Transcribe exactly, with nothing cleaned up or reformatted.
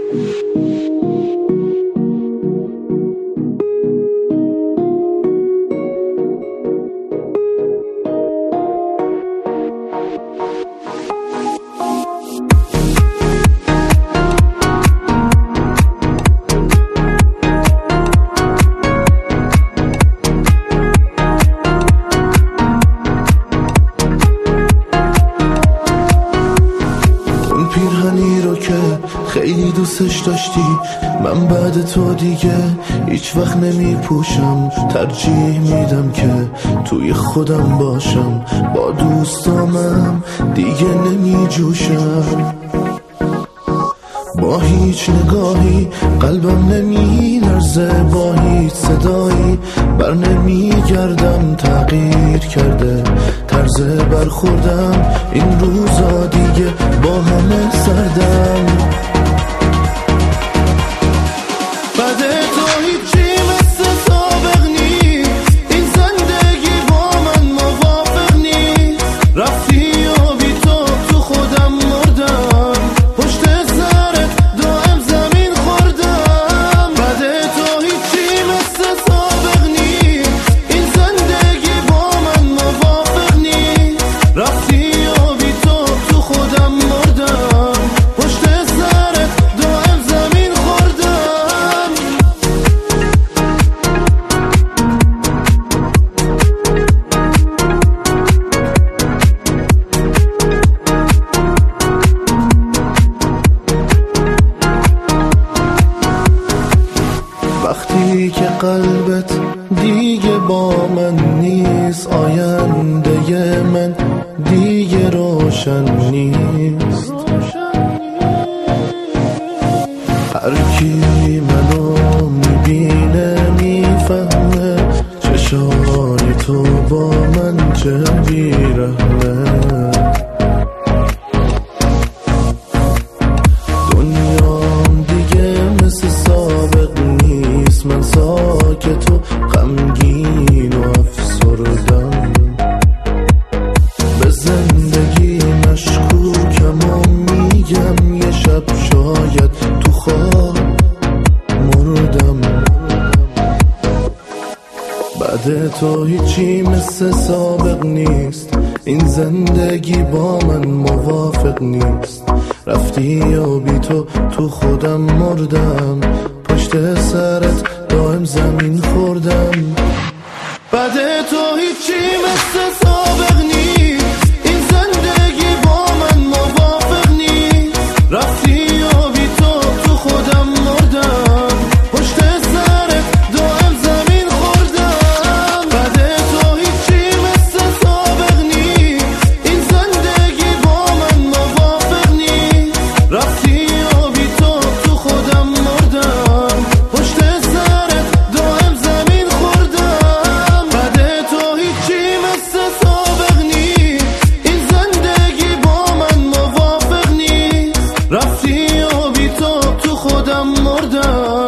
پیرهنی رو که خیلی دوستش داشتی من بعد تو دیگه هیچ وقت نمی پوشم. ترجیح میدم که توی خودم باشم، با دوستامم دیگه نمی جوشم. با هیچ نگاهی قلبم نمی لرزه، با هیچ صدایی بر نمی گردم. تغییر کرده طرز برخوردم، این روزا دیگه با همه سردم. بعد تو هیچی مثل سابق نیست، این زندگی با من موافق نیست. رفتی و بی تو تو خودم مردم، پشت سرت دائم زمین خوردم. بعد تو هیچی مثل سابق نیست، این زندگی با من موافق نیست. رفتی و بی تو تو خودم مردم، پشت سرت دائم زمین خوردم. وقتی که قلبت دیگه با من نیست، آینده من دیگه روشن نیست. هر کی منو میبینه میفهمه چشای تو با من چه بیرحمه. دنیام دیگه مثل سابق نیست، من ساکت و غمگین و افسردم. به زندگی مشکوکم و میگم یه شب شاید تو خواب مردم. بعد تو هیچی مثل سابق نیست، این زندگی با من موافق نیست. رفتی و بی تو تو خودم مردم، پشت سرت دائم زمین خوردم. بعد تو هیچی مثل سابق نیست، این زندگی با من موافق نیست. رفتی و بی تو تو خودم مردم، پشت سرت دائم زمین خوردم. بعد تو هیچی مثل سابق نیست، این زندگی با من موافق نیست. رفتی و بی تو تو خودم مردم، پشت سرت دائم زمین خوردم. بعد تو هیچی مثل سابق نیست، این زندگی با من موافق نیست. رفتی و بی تو تو خودم مردم.